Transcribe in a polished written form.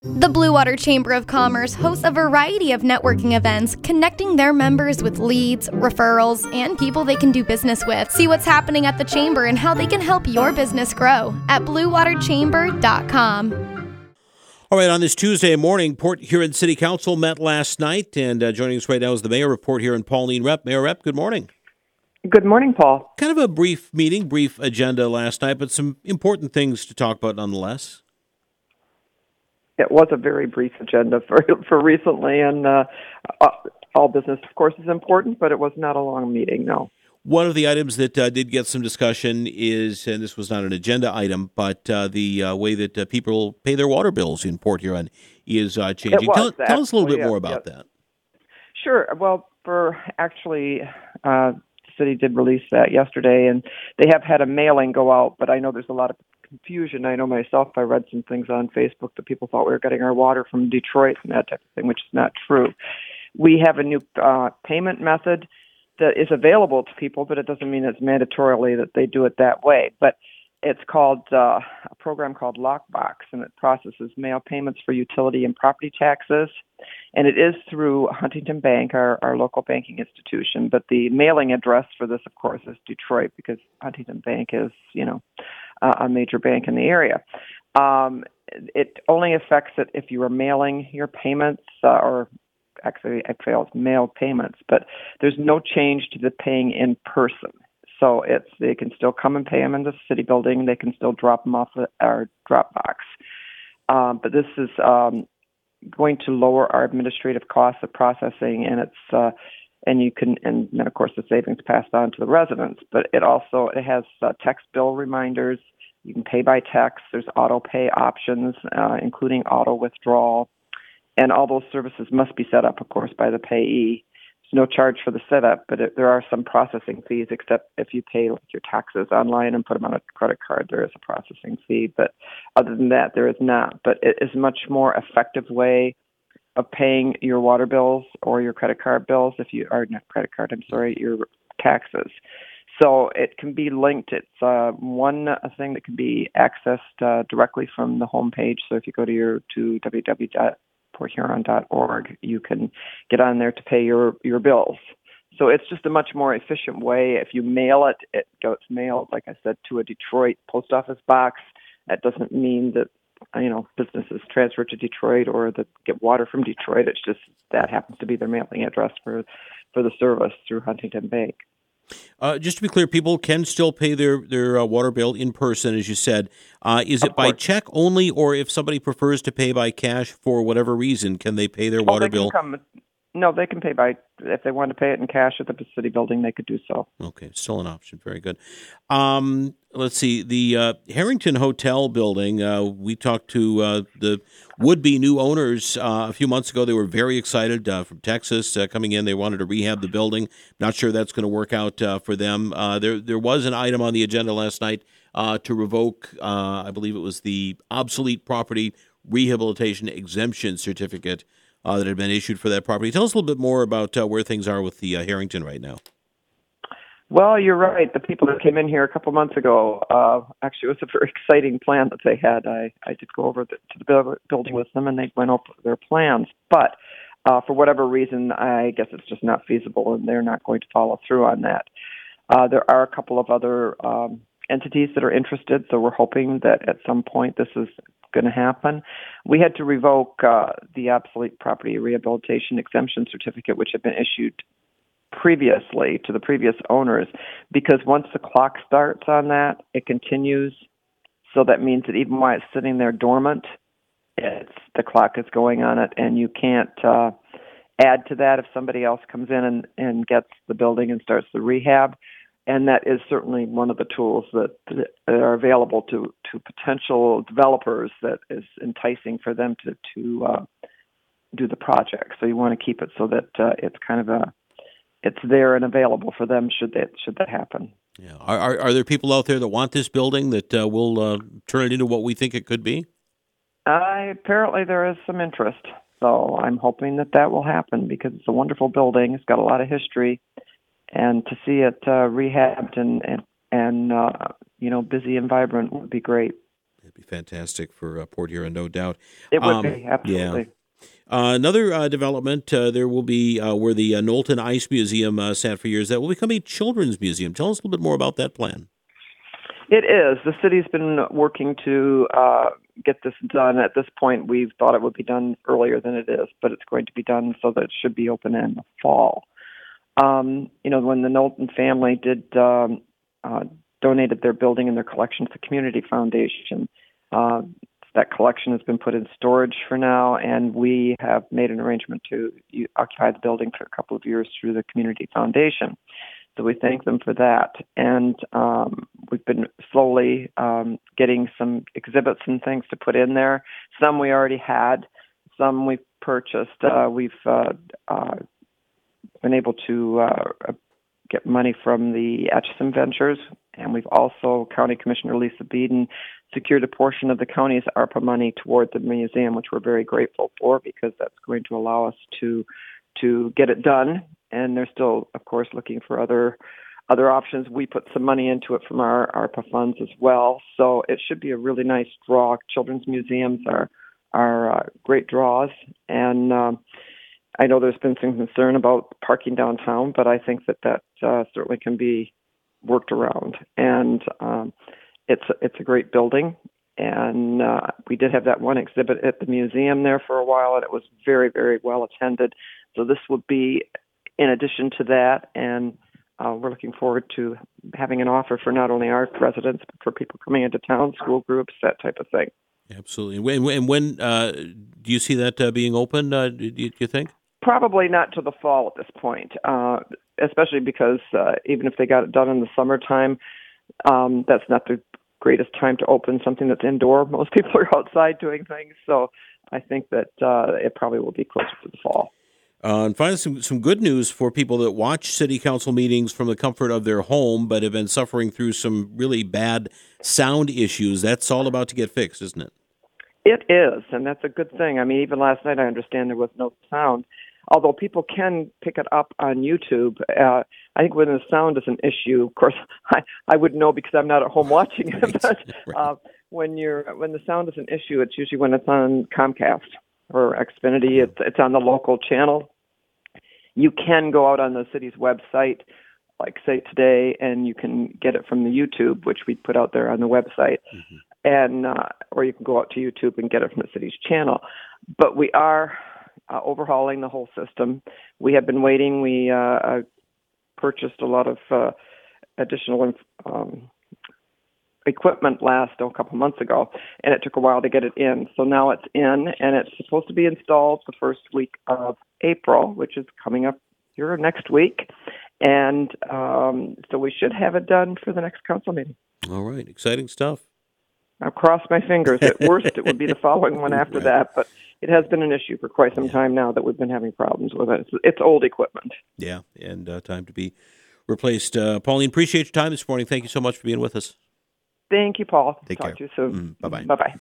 The Blue Water Chamber of Commerce hosts a variety of networking events, connecting their members with leads, referrals, and people they can do business with. See what's happening at the Chamber and how they can help your business grow at bluewaterchamber.com. All right, on this Tuesday morning, Port Huron City Council met last night, and joining us right now is the mayor of Port Huron, Pauline Repp. Mayor Repp, good morning. Good morning, Paul. Kind of a brief meeting, brief agenda last night, but some important things to talk about nonetheless. It was a very brief agenda for recently, and all business, of course, is important, but it was not a long meeting, no. One of the items that did get some discussion is, and this was not an agenda item, but the way that people pay their water bills in Port Huron is changing. Tell us a little bit more about that. Sure. Well, the city did release that yesterday, and they have had a mailing go out, but I know there's a lot of confusion. I know myself, I read some things on Facebook that people thought we were getting our water from Detroit and that type of thing, which is not true. We have a new payment method that is available to people, but it doesn't mean it's mandatorily that they do it that way. But it's called a program called Lockbox, and it processes mail payments for utility and property taxes. And it is through Huntington Bank, our local banking institution. But the mailing address for this, of course, is Detroit, because Huntington Bank is, a major bank in the area. It only affects it if you are mailing your payments, or actually it fails mail payments, but there's no change to the paying in person. So they can still come and pay them in the city building. They can still drop them off at our drop box. But this is going to lower our administrative costs of processing, and and then of course the savings passed on to the residents. But it has text bill reminders. You can pay by text. There's auto pay options, including auto withdrawal, and all those services must be set up, of course, by the payee. There's no charge for the setup, but there are some processing fees, except if you pay your taxes online and put them on a credit card, there is a processing fee. But other than that, there is not. But it is a much more effective way of paying your water bills or your credit card bills, your taxes. So it can be linked. It's one thing that can be accessed directly from the homepage. So if you go to www.porthuron.org, you can get on there to pay your bills. So it's just a much more efficient way. If you mail it, it gets mailed, like I said, to a Detroit post office box. That doesn't mean that businesses transfer to Detroit or that get water from Detroit. It's just that happens to be their mailing address for the service through Huntington Bank. Just to be clear, people can still pay their water bill in person, as you said. Is it by check only, or if somebody prefers to pay by cash for whatever reason, can they pay their water bill? No, they can pay if they want to pay it in cash at the city building, they could do so. Okay, still an option. Very good. Let's see, the Harrington Hotel building, we talked to the would-be new owners a few months ago. They were very excited from Texas coming in. They wanted to rehab the building. Not sure that's going to work out for them. There was an item on the agenda last night to revoke, I believe it was the obsolete property rehabilitation exemption certificate that had been issued for that property. Tell us a little bit more about where things are with the Harrington right now. Well, you're right. The people that came in here a couple months ago, actually, it was a very exciting plan that they had. I did go over to the building with them, and they went over their plans. But for whatever reason, I guess it's just not feasible, and they're not going to follow through on that. There are a couple of other entities that are interested, so we're hoping that at some point this is going to happen. We had to revoke the obsolete property rehabilitation exemption certificate, which had been issued previously to the previous owners, because once the clock starts on that, it continues. So that means that even while it's sitting there dormant, the clock is going on it, and you can't add to that if somebody else comes in and gets the building and starts the rehab. And that is certainly one of the tools that are available to potential developers that is enticing for them to do the project. So you want to keep it so that it's kind of it's there and available for them should that happen. Yeah. Are there people out there that want this building that will turn it into what we think it could be? Apparently there is some interest. So I'm hoping that will happen because it's a wonderful building. It's got a lot of history. And to see it rehabbed and busy and vibrant would be great. be fantastic for Port Huron, no doubt. It would be, absolutely. Yeah. Another development, there will be where the Knowlton Ice Museum sat for years. That will become a children's museum. Tell us a little bit more about that plan. It is. The city's been working to get this done. At this point, we've thought it would be done earlier than it is, but it's going to be done so that it should be open in the fall. When the Knowlton family donated their building and their collection to the Community Foundation, that collection has been put in storage for now, and we have made an arrangement to occupy the building for a couple of years through the Community Foundation. So we thank them for that. And we've been slowly getting some exhibits and things to put in there. Some we already had, some we've purchased. We've been able to get money from the Atchison Ventures, and we've also, County Commissioner Lisa Beeden secured a portion of the county's ARPA money toward the museum, which we're very grateful for, because that's going to allow us to get it done. And they're still, of course, looking for other options. We put some money into it from our ARPA funds as well. So it should be a really nice draw. Children's museums are great draws. And I know there's been some concern about parking downtown, but I think that certainly can be worked around. And it's a great building. And we did have that one exhibit at the museum there for a while, and it was very, very well attended. So this would be in addition to that, and we're looking forward to having an offer for not only our residents, but for people coming into town, school groups, that type of thing. Absolutely. And when do you see that being open, do you think? Probably not till the fall at this point, especially because even if they got it done in the summertime, that's not the greatest time to open something that's indoor. Most people are outside doing things, so I think that it probably will be closer to the fall. And finally, some good news for people that watch city council meetings from the comfort of their home but have been suffering through some really bad sound issues. That's all about to get fixed, isn't it? It is, and that's a good thing. I mean, even last night I understand there was no sound, although people can pick it up on YouTube. I think when the sound is an issue, of course, I would know because I'm not at home watching it, but when the sound is an issue, it's usually when it's on Comcast or Xfinity. It's on the local channel. You can go out on the city's website, like say today, and you can get it from the YouTube, which we put out there on the website, and or you can go out to YouTube and get it from the city's channel. But we are overhauling the whole system. We have been waiting. We purchased a lot of additional equipment a couple months ago, and it took a while to get it in. So now it's in, and it's supposed to be installed the first week of April, which is coming up here next week. And so we should have it done for the next council meeting. All right. Exciting stuff. I'll cross my fingers. At worst, it would be the following one after that, but it has been an issue for quite some time now that we've been having problems with it. It's old equipment. Yeah, and time to be replaced. Pauline, appreciate your time this morning. Thank you so much for being with us. Thank you, Paul. Take Talk care. to you soon. Bye-bye. Bye-bye.